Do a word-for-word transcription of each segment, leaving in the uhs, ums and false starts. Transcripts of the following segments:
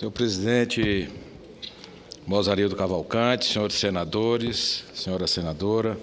Senhor presidente Mozarildo Cavalcante, senhores senadores, senhora senadora,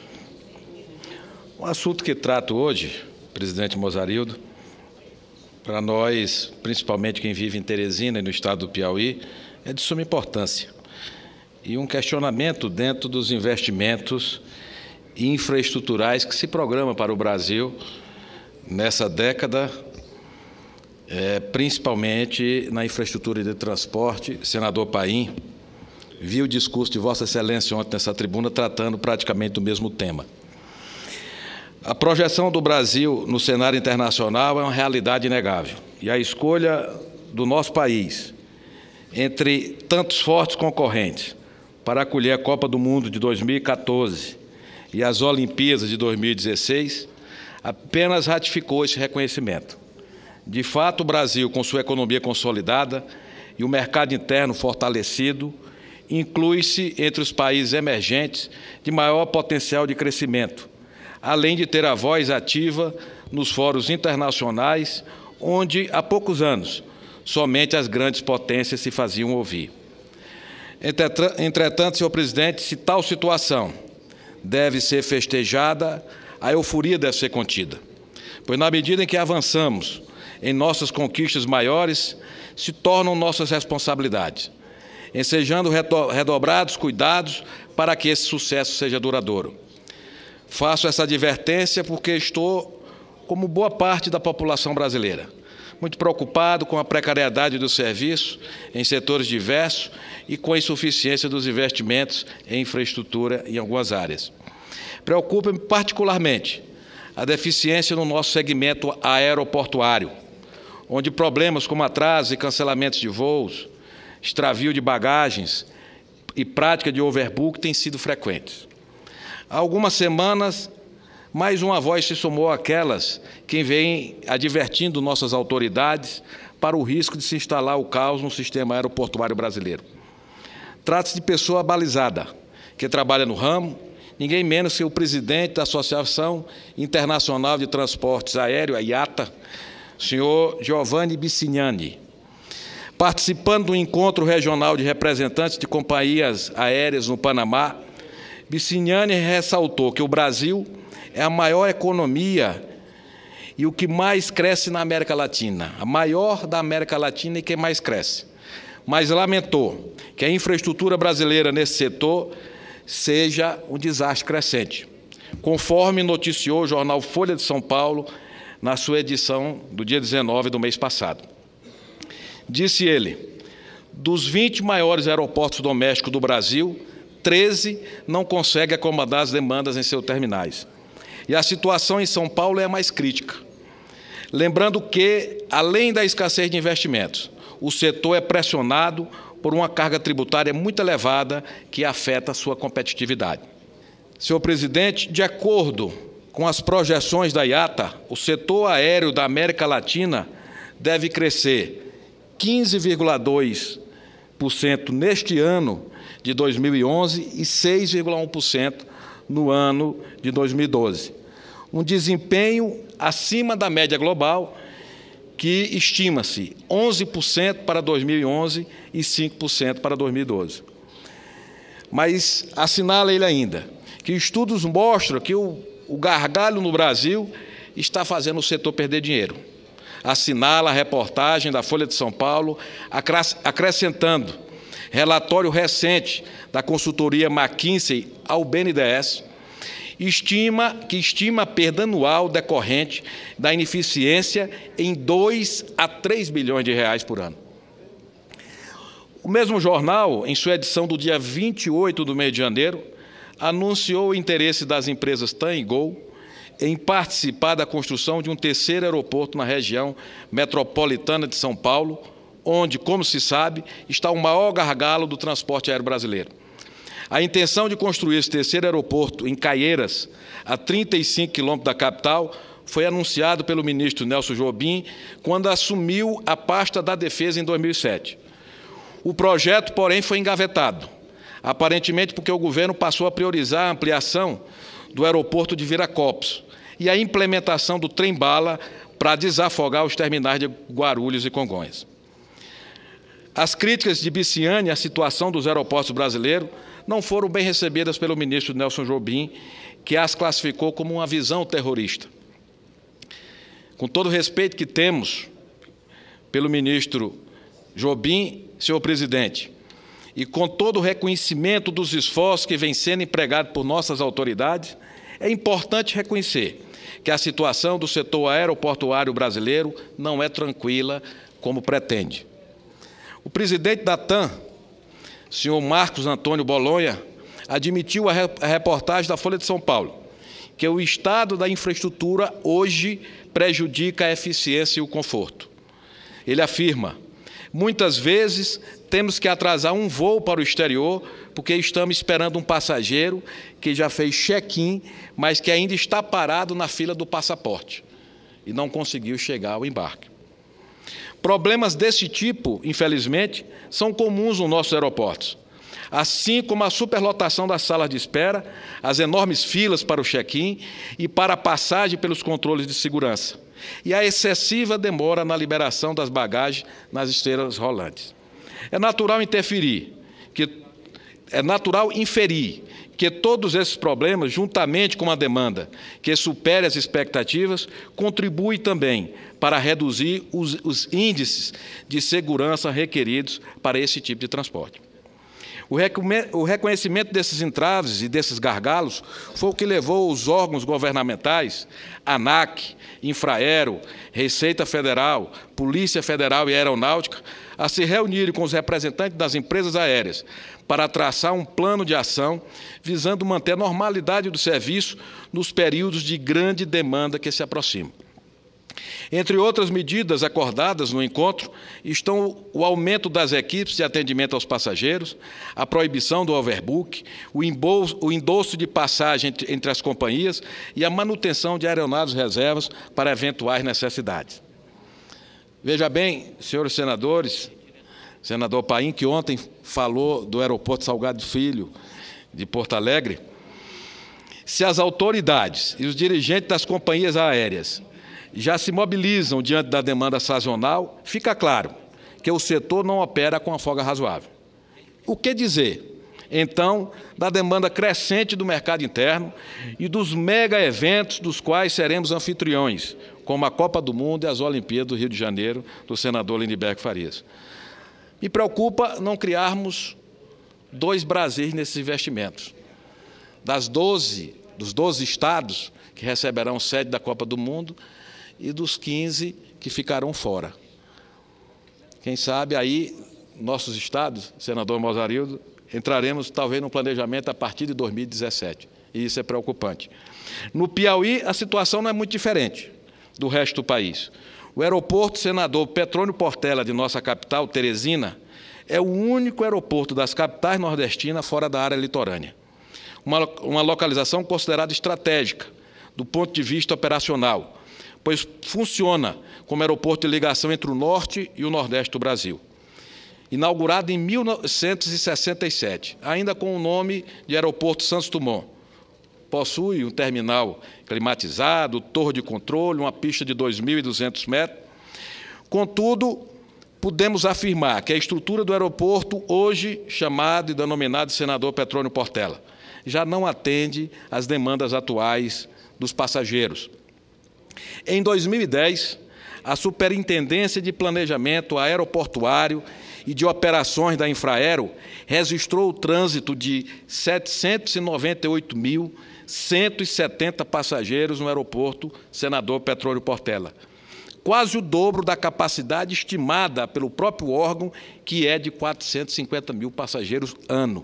o assunto que trato hoje, presidente Mozarildo, para nós, principalmente quem vive em Teresina e no estado do Piauí, é de suma importância. E um questionamento dentro dos investimentos infraestruturais que se programa para o Brasil nessa década, é, principalmente na infraestrutura de transporte. Senador Paim, vi o discurso de Vossa Excelência ontem nessa tribuna tratando praticamente do mesmo tema. A projeção do Brasil no cenário internacional é uma realidade inegável. E a escolha do nosso país entre tantos fortes concorrentes para acolher a Copa do Mundo de dois mil e quatorze e as Olimpíadas de dois mil e dezesseis apenas ratificou esse reconhecimento. De fato, o Brasil, com sua economia consolidada e o mercado interno fortalecido, inclui-se entre os países emergentes de maior potencial de crescimento, além de ter a voz ativa nos fóruns internacionais, onde, há poucos anos, somente as grandes potências se faziam ouvir. Entretanto, senhor presidente, se tal situação deve ser festejada, a euforia deve ser contida, pois na medida em que avançamos em nossas conquistas maiores, se tornam nossas responsabilidades, ensejando redobrados cuidados para que esse sucesso seja duradouro. Faço essa advertência porque estou, como boa parte da população brasileira, muito preocupado com a precariedade do serviço em setores diversos e com a insuficiência dos investimentos em infraestrutura em algumas áreas. Preocupa-me particularmente a deficiência no nosso segmento aeroportuário, onde problemas como atrasos e cancelamentos de voos, extravio de bagagens e prática de overbook têm sido frequentes. Há algumas semanas, mais uma voz se somou àquelas que vem advertindo nossas autoridades para o risco de se instalar o caos no sistema aeroportuário brasileiro. Trata-se de pessoa balizada, que trabalha no ramo, ninguém menos que o presidente da Associação Internacional de Transportes Aéreos, a I A T A, senhor Giovanni Bicignani. Participando do encontro regional de representantes de companhias aéreas no Panamá, Bicignani ressaltou que o Brasil é a maior economia e o que mais cresce na América Latina, a maior da América Latina e que mais cresce. Mas lamentou que a infraestrutura brasileira nesse setor seja um desastre crescente, conforme noticiou o jornal Folha de São Paulo na sua edição do dia dezenove do mês passado. Disse ele, dos vinte maiores aeroportos domésticos do Brasil, treze não conseguem acomodar as demandas em seus terminais. E a situação em São Paulo é a mais crítica. Lembrando que, além da escassez de investimentos, o setor é pressionado por uma carga tributária muito elevada que afeta a sua competitividade. Senhor presidente, de acordo com as projeções da I A T A, o setor aéreo da América Latina deve crescer quinze vírgula dois por cento neste ano de dois mil e onze e seis vírgula um por cento no ano de dois mil e doze. Um desempenho acima da média global, que estima-se onze por cento para dois mil e onze e cinco por cento para dois mil e doze. Mas assinala ele ainda que estudos mostram que o, o gargalo no Brasil está fazendo o setor perder dinheiro. Assinala a reportagem da Folha de São Paulo, acrescentando relatório recente da consultoria McKinsey ao B N D E S, estima, que estima a perda anual decorrente da ineficiência em dois a três bilhões de reais por ano. O mesmo jornal, em sua edição do dia vinte e oito do mês de janeiro, anunciou o interesse das empresas TAM e Gol em participar da construção de um terceiro aeroporto na região metropolitana de São Paulo, onde, como se sabe, está o maior gargalo do transporte aéreo brasileiro. A intenção de construir esse terceiro aeroporto em Caieiras, a trinta e cinco quilômetros da capital, foi anunciado pelo ministro Nelson Jobim quando assumiu a pasta da Defesa em dois mil e sete. O projeto, porém, foi engavetado, aparentemente porque o governo passou a priorizar a ampliação do aeroporto de Viracopos e a implementação do trem-bala para desafogar os terminais de Guarulhos e Congonhas. As críticas de Biciani à situação dos aeroportos brasileiros não foram bem recebidas pelo ministro Nelson Jobim, que as classificou como uma visão terrorista. Com todo o respeito que temos pelo ministro Jobim, senhor presidente, e com todo o reconhecimento dos esforços que vem sendo empregados por nossas autoridades, é importante reconhecer que a situação do setor aeroportuário brasileiro não é tranquila como pretende. O presidente da TAM, senhor Marcos Antônio Bolonha, admitiu a reportagem da Folha de São Paulo que o estado da infraestrutura hoje prejudica a eficiência e o conforto. Ele afirma: muitas vezes temos que atrasar um voo para o exterior porque estamos esperando um passageiro que já fez check-in, mas que ainda está parado na fila do passaporte e não conseguiu chegar ao embarque. Problemas desse tipo, infelizmente, são comuns nos nossos aeroportos, assim como a superlotação das salas de espera, as enormes filas para o check-in e para a passagem pelos controles de segurança, e a excessiva demora na liberação das bagagens nas esteiras rolantes. É natural interferir, que, é natural inferir que todos esses problemas, juntamente com a demanda que supere as expectativas, contribuem também para reduzir os, os índices de segurança requeridos para esse tipo de transporte. O reconhecimento desses entraves e desses gargalos foi o que levou os órgãos governamentais, ANAC, Infraero, Receita Federal, Polícia Federal e Aeronáutica, a se reunirem com os representantes das empresas aéreas para traçar um plano de ação visando manter a normalidade do serviço nos períodos de grande demanda que se aproximam. Entre outras medidas acordadas no encontro estão o aumento das equipes de atendimento aos passageiros, a proibição do overbook, o, embolso, o endosso de passagem entre, entre as companhias e a manutenção de aeronaves reservas para eventuais necessidades. Veja bem, senhores senadores, senador Paim, que ontem falou do aeroporto Salgado Filho de Porto Alegre, se as autoridades e os dirigentes das companhias aéreas já se mobilizam diante da demanda sazonal, fica claro que o setor não opera com a folga razoável. O que dizer, então, da demanda crescente do mercado interno e dos mega-eventos dos quais seremos anfitriões, como a Copa do Mundo e as Olimpíadas do Rio de Janeiro, do senador Lindenberg Farias? Me preocupa não criarmos dois Brasis nesses investimentos. Das doze, dos doze estados que receberão sede da Copa do Mundo, e dos quinze que ficarão fora. Quem sabe aí, nossos estados, senador Mozarildo, entraremos talvez no planejamento a partir de dois mil e dezessete, e isso é preocupante. No Piauí, a situação não é muito diferente do resto do país. O aeroporto senador Petrônio Portela, de nossa capital, Teresina, é o único aeroporto das capitais nordestinas fora da área litorânea. Uma, uma localização considerada estratégica do ponto de vista operacional, pois funciona como aeroporto de ligação entre o norte e o nordeste do Brasil. Inaugurado em mil novecentos e sessenta e sete, ainda com o nome de Aeroporto Santos Dumont. Possui um terminal climatizado, torre de controle, uma pista de dois mil e duzentos metros. Contudo, podemos afirmar que a estrutura do aeroporto, hoje chamado e denominado Senador Petrônio Portela, já não atende às demandas atuais dos passageiros. Em dois mil e dez, a Superintendência de Planejamento Aeroportuário e de Operações da Infraero registrou o trânsito de setecentos e noventa e oito mil cento e setenta passageiros no aeroporto Senador Petrônio Portela, quase o dobro da capacidade estimada pelo próprio órgão, que é de quatrocentos e cinquenta mil passageiros ano.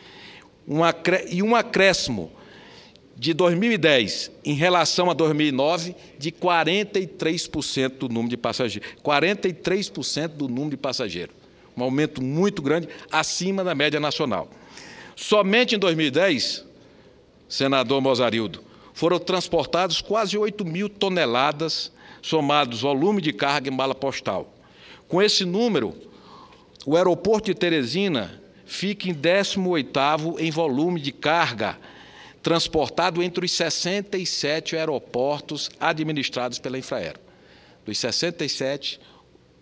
Um acré- e um acréscimo de dois mil e dez em relação a dois mil e nove de quarenta e três por cento do número de passageiros. quarenta e três por cento do número de passageiros. Um aumento muito grande, acima da média nacional. Somente em dois mil e dez, senador Mozarildo, foram transportados quase oito mil toneladas, somados volume de carga e mala postal. Com esse número, o aeroporto de Teresina fica em décimo oitavo em volume de carga, transportado entre os sessenta e sete aeroportos administrados pela Infraero. Dos sessenta e sete,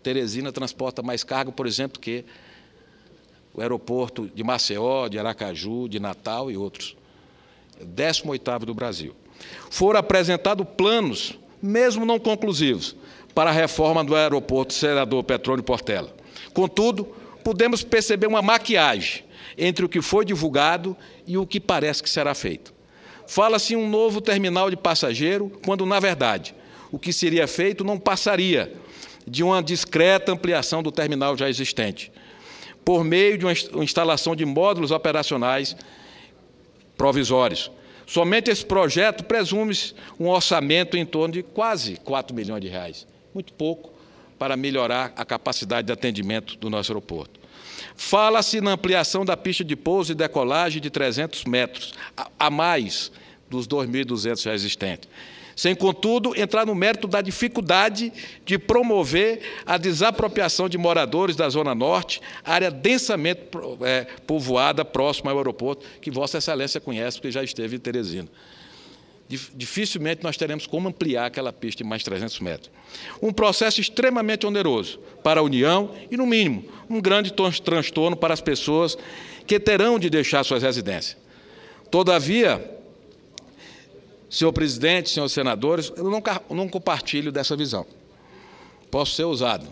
Teresina transporta mais carga, por exemplo, que o aeroporto de Maceió, de Aracaju, de Natal e outros. décimo oitavo do Brasil. Foram apresentados planos, mesmo não conclusivos, para a reforma do aeroporto Senador Petrônio Portela. Contudo, podemos perceber uma maquiagem entre o que foi divulgado e o que parece que será feito. Fala-se em um novo terminal de passageiro, quando, na verdade, o que seria feito não passaria de uma discreta ampliação do terminal já existente, por meio de uma instalação de módulos operacionais provisórios. Somente esse projeto presume-se um orçamento em torno de quase quatro milhões de reais, muito pouco para melhorar a capacidade de atendimento do nosso aeroporto. Fala-se na ampliação da pista de pouso e decolagem de trezentos metros, a mais dos dois mil e duzentos já existentes, sem, contudo, entrar no mérito da dificuldade de promover a desapropriação de moradores da Zona Norte, área densamente é, povoada próxima ao aeroporto, que Vossa Excelência conhece, porque já esteve em Teresina. Dificilmente nós teremos como ampliar aquela pista de mais trezentos metros. Um processo extremamente oneroso para a União e, no mínimo, um grande transtorno para as pessoas que terão de deixar suas residências. Todavia, senhor presidente, senhores senadores, eu não, não compartilho dessa visão. Posso ser ousado.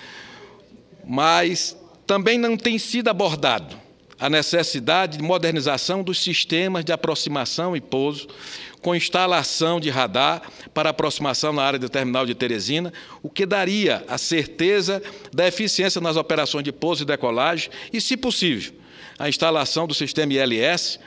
Mas também não tem sido abordado a necessidade de modernização dos sistemas de aproximação e pouso, com instalação de radar para aproximação na área do terminal de Teresina, o que daria a certeza da eficiência nas operações de pouso e decolagem e, se possível, a instalação do sistema I L S,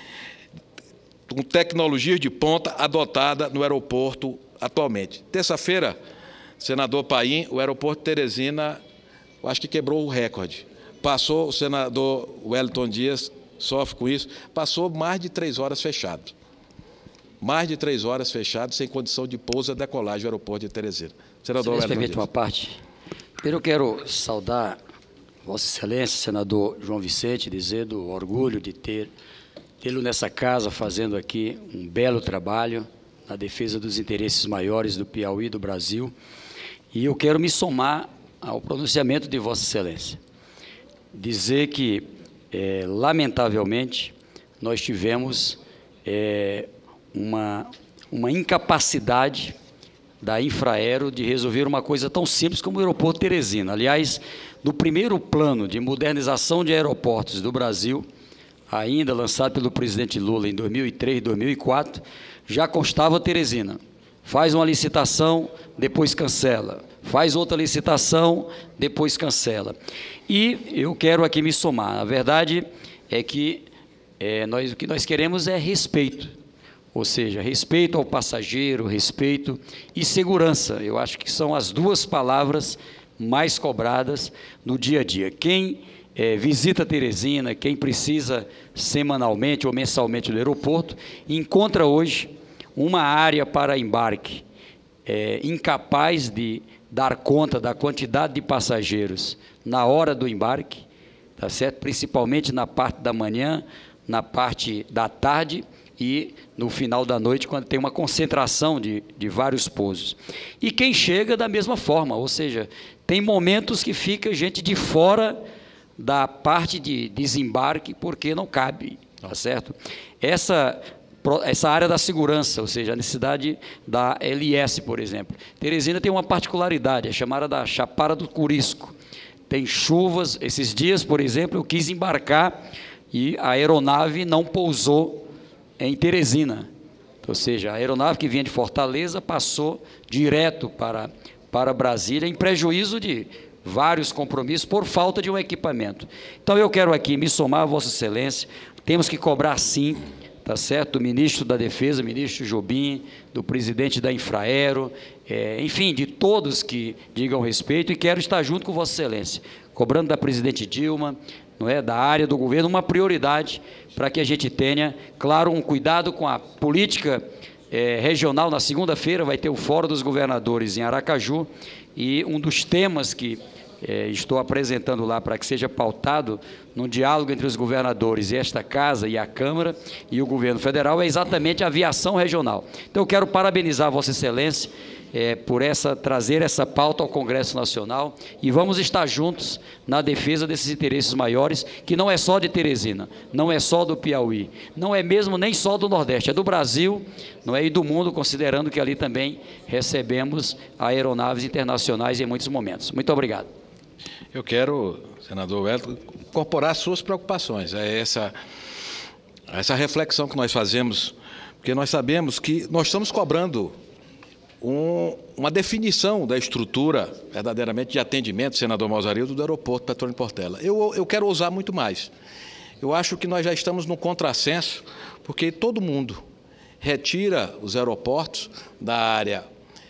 com tecnologias de ponta adotada no aeroporto atualmente. Terça-feira, senador Paim, o aeroporto de Teresina, eu acho que quebrou o recorde. Passou, o senador Wellington Dias sofre com isso, passou mais de três horas fechado. Mais de três horas fechado, sem condição de pouso e decolagem do aeroporto de Teresina. Senador Wellington Dias. Permite uma parte. Primeiro eu quero saudar Vossa Excelência, senador João Vicente, dizer do orgulho de ter tê-lo nessa casa fazendo aqui um belo trabalho na defesa dos interesses maiores do Piauí e do Brasil. E eu quero me somar ao pronunciamento de Vossa Excelência. Dizer que, é, lamentavelmente, nós tivemos é, uma, uma incapacidade da Infraero de resolver uma coisa tão simples como o aeroporto Teresina. Aliás, no primeiro plano de modernização de aeroportos do Brasil, ainda lançado pelo presidente Lula em dois mil e três, dois mil e quatro, já constava Teresina. Faz uma licitação, depois cancela. Faz outra licitação, depois cancela. E eu quero aqui me somar. A verdade é que é, nós, o que nós queremos é respeito. Ou seja, respeito ao passageiro, respeito e segurança. Eu acho que são as duas palavras mais cobradas no dia a dia. Quem É, visita Teresina, quem precisa semanalmente ou mensalmente do aeroporto, encontra hoje uma área para embarque é, incapaz de dar conta da quantidade de passageiros na hora do embarque, tá certo? Principalmente na parte da manhã, na parte da tarde e no final da noite, quando tem uma concentração de, de vários pousos. E quem chega da mesma forma, ou seja, tem momentos que fica gente de fora da parte de desembarque, porque não cabe, tá certo? Essa, essa área da segurança, ou seja, a necessidade da L S, por exemplo. Teresina tem uma particularidade, é chamada da Chapada do Curisco. Tem chuvas, esses dias, por exemplo, eu quis embarcar e a aeronave não pousou em Teresina. Ou seja, a aeronave que vinha de Fortaleza passou direto para, para Brasília, em prejuízo de vários compromissos por falta de um equipamento. Então, eu quero aqui me somar a Vossa Excelência, temos que cobrar sim, tá certo, do ministro da Defesa, ministro Jobim, do presidente da Infraero, é, enfim, de todos que digam respeito, e quero estar junto com Vossa Excelência, cobrando da presidente Dilma, não é, da área do governo, uma prioridade para que a gente tenha, claro, um cuidado com a política é, regional. Na segunda-feira vai ter o Fórum dos Governadores em Aracaju, e um dos temas que É, estou apresentando lá para que seja pautado num diálogo entre os governadores e esta Casa e a Câmara e o governo federal é exatamente a aviação regional. Então, eu quero parabenizar Vossa Excelência é, por essa, trazer essa pauta ao Congresso Nacional, e vamos estar juntos na defesa desses interesses maiores, que não é só de Teresina, não é só do Piauí, não é mesmo nem só do Nordeste, é do Brasil, não é, e do mundo, considerando que ali também recebemos aeronaves internacionais em muitos momentos. Muito obrigado. Eu quero, senador Wellington, incorporar suas preocupações, é essa, essa reflexão que nós fazemos, porque nós sabemos que nós estamos cobrando um, uma definição da estrutura, verdadeiramente, de atendimento, senador Mausarildo, do aeroporto Petrônio Portela. Eu, eu quero ousar muito mais. Eu acho que nós já estamos no contrassenso, porque todo mundo retira os aeroportos da área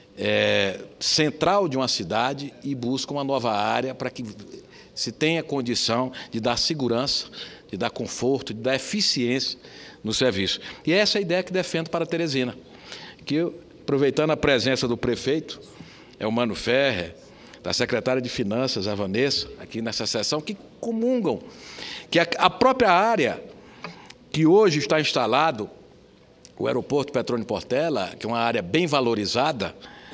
é, central de uma cidade e busca uma nova área para que se tenha condição de dar segurança, de dar conforto, de dar eficiência no serviço. E essa é a ideia que defendo para Teresina, que eu, aproveitando a presença do prefeito, Elmano Ferrer, da secretária de Finanças, a Vanessa, aqui nessa sessão, que comungam que a, a própria área que hoje está instalado, o aeroporto Petrônio Portela, que é uma área bem valorizada,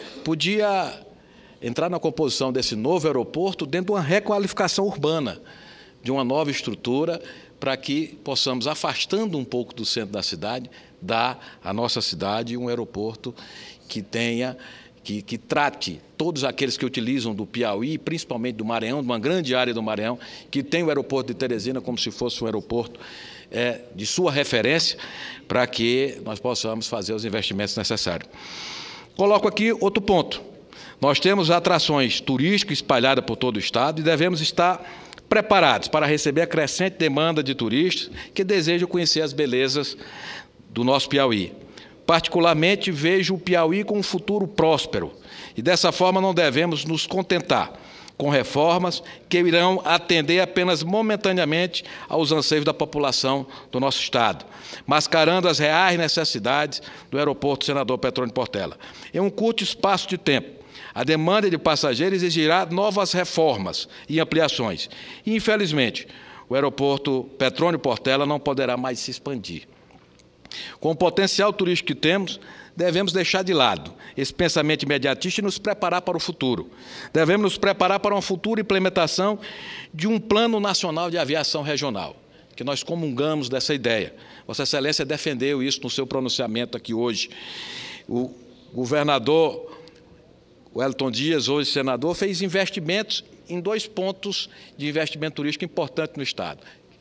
podia entrar na composição desse novo aeroporto dentro de uma requalificação urbana, de uma nova estrutura, para que possamos, afastando um pouco do centro da cidade, dar à nossa cidade um aeroporto que tenha, que, que trate todos aqueles que utilizam do Piauí, principalmente do Maranhão, de uma grande área do Maranhão, que tem o aeroporto de Teresina como se fosse um aeroporto é, de sua referência, para que nós possamos fazer os investimentos necessários. Coloco aqui outro ponto. Nós temos atrações turísticas espalhadas por todo o estado e devemos estar preparados para receber a crescente demanda de turistas que desejam conhecer as belezas do nosso Piauí. Particularmente, vejo o Piauí com um futuro próspero e, dessa forma, não devemos nos contentar com reformas que irão atender apenas momentaneamente aos anseios da população do nosso estado, mascarando as reais necessidades do aeroporto Senador Petrônio Portela. Em um curto espaço de tempo, a demanda de passageiros exigirá novas reformas e ampliações. E, infelizmente, o aeroporto Petrônio Portela não poderá mais se expandir. Com o potencial turístico que temos, devemos deixar de lado esse pensamento imediatista e nos preparar para o futuro. Devemos nos preparar para uma futura implementação de um Plano Nacional de Aviação Regional, que nós comungamos dessa ideia. Vossa Excelência defendeu isso no seu pronunciamento aqui hoje. O governador Wellington Dias, hoje senador, fez investimentos em dois pontos de investimento turístico importante no estado.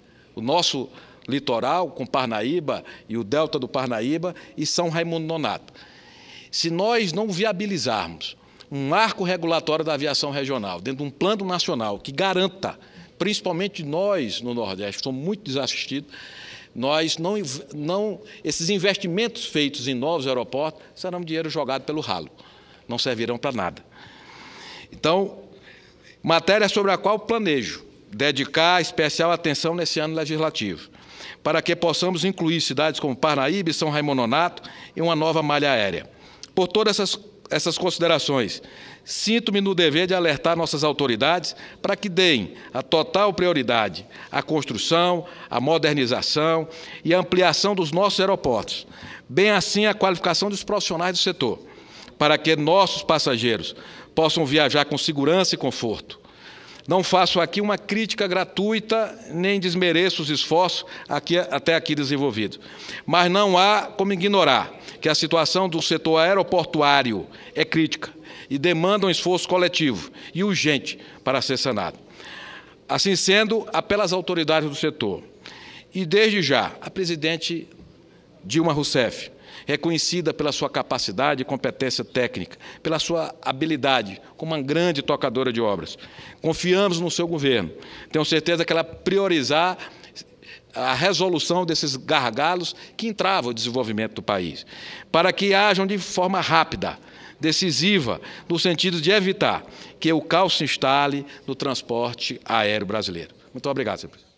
O nosso litoral, com Parnaíba e o delta do Parnaíba e São Raimundo Nonato. Se nós não viabilizarmos um marco regulatório da aviação regional, dentro de um plano nacional que garanta, principalmente nós no Nordeste, que somos muito desassistidos, nós não, não, esses investimentos feitos em novos aeroportos serão dinheiro jogado pelo ralo, não servirão para nada. Então, matéria sobre a qual planejo dedicar especial atenção nesse ano legislativo, para que possamos incluir cidades como Parnaíba e São Raimundo Nonato em uma nova malha aérea. Por todas essas, essas considerações, sinto-me no dever de alertar nossas autoridades para que deem a total prioridade à construção, à modernização e à ampliação dos nossos aeroportos, bem assim a qualificação dos profissionais do setor, para que nossos passageiros possam viajar com segurança e conforto. Não faço aqui uma crítica gratuita, nem desmereço os esforços aqui, até aqui desenvolvidos. Mas não há como ignorar que a situação do setor aeroportuário é crítica e demanda um esforço coletivo e urgente para ser sanado. Assim sendo, apelo às autoridades do setor. E, desde já, a presidente Dilma Rousseff, reconhecida pela sua capacidade e competência técnica, pela sua habilidade como uma grande tocadora de obras. Confiamos no seu governo. Tenho certeza que ela priorizar a resolução desses gargalos que entravam o desenvolvimento do país, para que hajam de forma rápida, decisiva, no sentido de evitar que o caos se instale no transporte aéreo brasileiro. Muito obrigado, senhor presidente.